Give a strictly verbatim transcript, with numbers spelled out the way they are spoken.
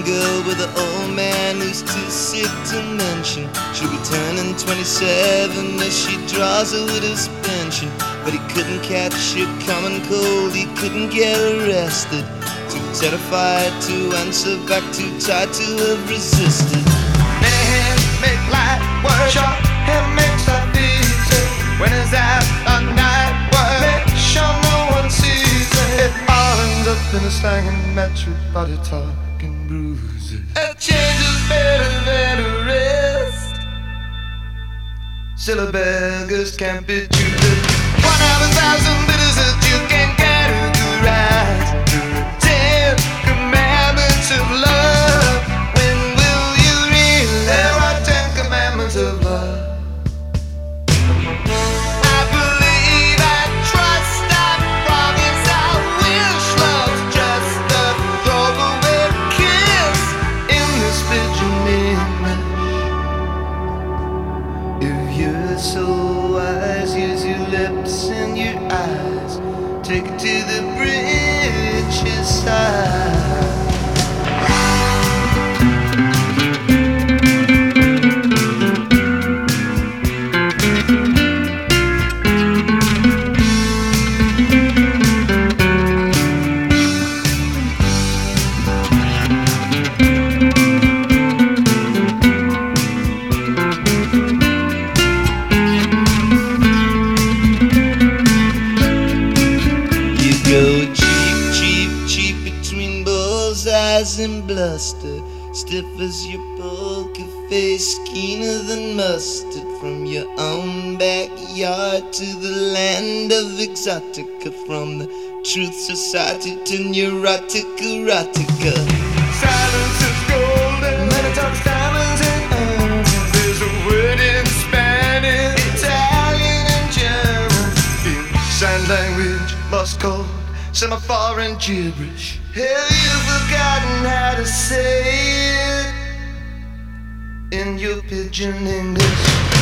girl with an old man who's too sick to mention. She'll be turning twenty-seven as she draws a widow's pension. But he couldn't catch a common cold, he couldn't get arrested. Too terrified to answer back, too tired to have resisted. Many hands make light work, short hair makes life easy. When it's out a night work, make sure no one sees it. It all ends up in a slanging match with body talk and bruises. A change is better than a rest. Still a beggars can't be choosers. One out of a thousand bitters that you can categorize. Ten commandments of love. When will you realize there are ten commandments of love? I believe, I trust, I promise, I wish love's just a throwaway kiss in this pigeon English. If you're so wise, use your lips and your eyes. Take it to the bridge's side. Go cheap, cheap, cheap between bullseyes and bluster. Stiff as your poker face, keener than mustard. From your own backyard to the land of exotica. From the truth society to neurotic erotica. Silence is golden, many talks diamonds and earth. There's a word in Spanish, Italian and German. In sign language, lost code, semi-foreign gibberish. Have you forgotten how to say it in your pidgin English?